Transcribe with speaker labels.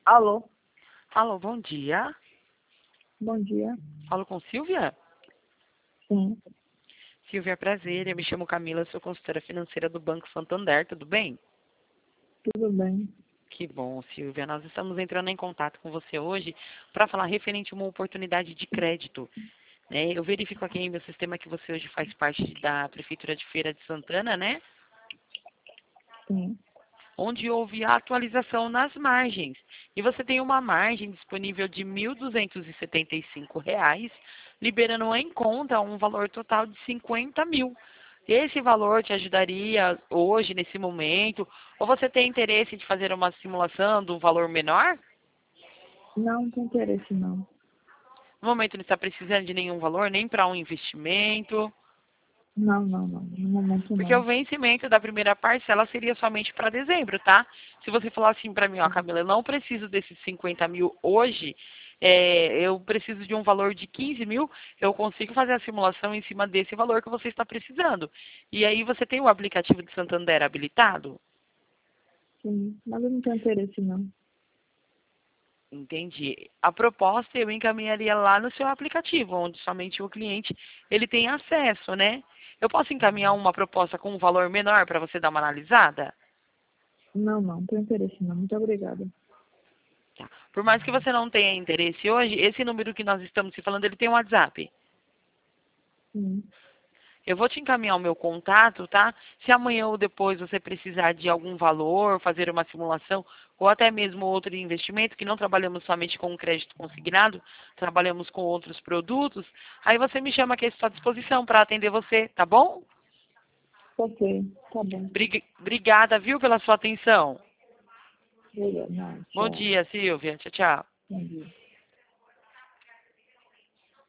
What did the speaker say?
Speaker 1: Alô,
Speaker 2: Alô, bom dia.
Speaker 1: bom dia.
Speaker 2: Falo com Silvia?
Speaker 1: Sim,
Speaker 2: Silvia, prazer. Eu me chamo Camila, sou consultora financeira do Banco Santander, tudo bem?
Speaker 1: tudo bem.
Speaker 2: Que bom, Silvia. Nós estamos entrando em contato com você hoje para falar referente a uma oportunidade de crédito, né? Eu verifico aqui em meu sistema que você hoje faz parte da Prefeitura de Feira de Santana, né?
Speaker 1: Sim,
Speaker 2: Onde houve a atualização nas margens. E você tem uma margem disponível de R$ 1.275, liberando em conta um valor total de 50 mil. Esse valor te ajudaria hoje, nesse momento? Ou você tem interesse de fazer uma simulação de um valor menor?
Speaker 1: não tem interesse não.
Speaker 2: No momento não está precisando de nenhum valor, nem para um investimento.
Speaker 1: Não. No momento
Speaker 2: Porque o
Speaker 1: não.
Speaker 2: vencimento da primeira parcela seria somente para dezembro, tá? Se você falar assim para mim, ó,
Speaker 1: Sim,
Speaker 2: Camila, eu não preciso desses 50 mil hoje, eu preciso de um valor de 15 mil, eu consigo fazer a simulação em cima desse valor que você está precisando. E aí você tem o aplicativo de Santander habilitado?
Speaker 1: sim, mas eu não tenho interesse não.
Speaker 2: Entendi. A proposta eu encaminharia lá no seu aplicativo, onde somente o cliente ele tem acesso, né? Eu posso encaminhar uma proposta com um valor menor para você dar uma analisada?
Speaker 1: Não tenho interesse não. Muito obrigada.
Speaker 2: Tá. Por mais que você não tenha interesse hoje, esse número que nós estamos se falando, ele tem um WhatsApp.
Speaker 1: Sim,
Speaker 2: Eu vou te encaminhar o meu contato, tá? Se amanhã ou depois você precisar de algum valor, fazer uma simulação, ou até mesmo outro investimento, que não trabalhamos somente com crédito consignado, trabalhamos com outros produtos, aí você me chama aqui à sua disposição para atender você, tá bom?
Speaker 1: ok, tá bom.
Speaker 2: Obrigada, viu, pela sua atenção.
Speaker 1: Obrigada. Não,
Speaker 2: Bom
Speaker 1: tchau.
Speaker 2: dia, Silvia. Tchau, tchau.
Speaker 1: Bom dia.